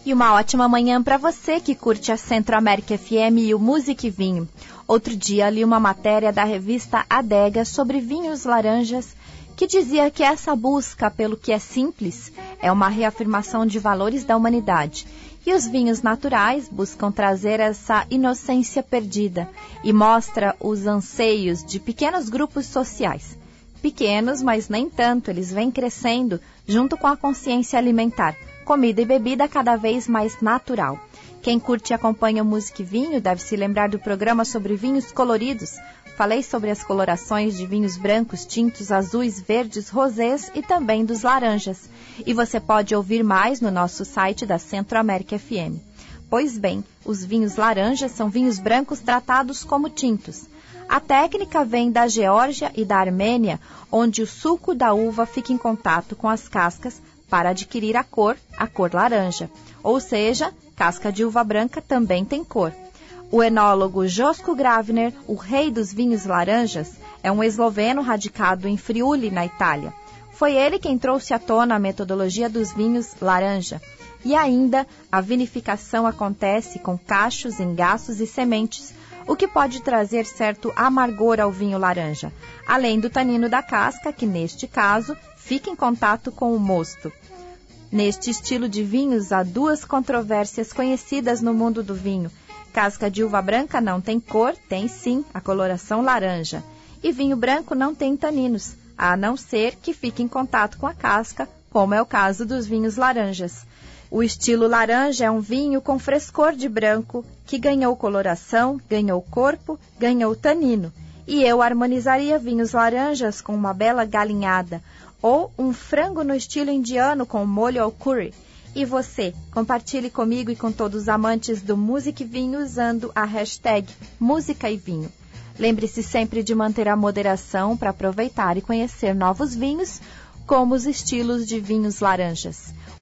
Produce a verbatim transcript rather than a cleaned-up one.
E uma ótima manhã para você que curte a Centro América F M e o Música e Vinho. Outro dia li uma matéria da revista Adega sobre vinhos laranjas que dizia que essa busca pelo que é simples é uma reafirmação de valores da humanidade. E os vinhos naturais buscam trazer essa inocência perdida e mostra os anseios de pequenos grupos sociais. Pequenos, mas nem tanto, eles vêm crescendo junto com a consciência alimentar. Comida e bebida cada vez mais natural. Quem curte e acompanha o Música e Vinho deve se lembrar do programa sobre vinhos coloridos. Falei sobre as colorações de vinhos brancos, tintos, azuis, verdes, rosés e também dos laranjas. E você pode ouvir mais no nosso site da Centro América F M. Pois bem, os vinhos laranjas são vinhos brancos tratados como tintos. A técnica vem da Geórgia e da Armênia, onde o suco da uva fica em contato com as cascas para adquirir a cor, a cor laranja. Ou seja, casca de uva branca também tem cor. O enólogo Josko Gravner, o rei dos vinhos laranjas, é um esloveno radicado em Friuli, na Itália. Foi ele quem trouxe à tona a metodologia dos vinhos laranja. E ainda, a vinificação acontece com cachos, engaços e sementes, o que pode trazer certo amargor ao vinho laranja, além do tanino da casca, que neste caso fica em contato com o mosto. Neste estilo de vinhos, há duas controvérsias conhecidas no mundo do vinho. Casca de uva branca não tem cor, tem sim a coloração laranja. E vinho branco não tem taninos, a não ser que fique em contato com a casca, como é o caso dos vinhos laranjas. O estilo laranja é um vinho com frescor de branco, que ganhou coloração, ganhou corpo, ganhou tanino. E eu harmonizaria vinhos laranjas com uma bela galinhada, ou um frango no estilo indiano com molho ao curry. E você, compartilhe comigo e com todos os amantes do Música e Vinho usando a hashtag Música e Vinho. Lembre-se sempre de manter a moderação para aproveitar e conhecer novos vinhos, como os estilos de vinhos laranjas.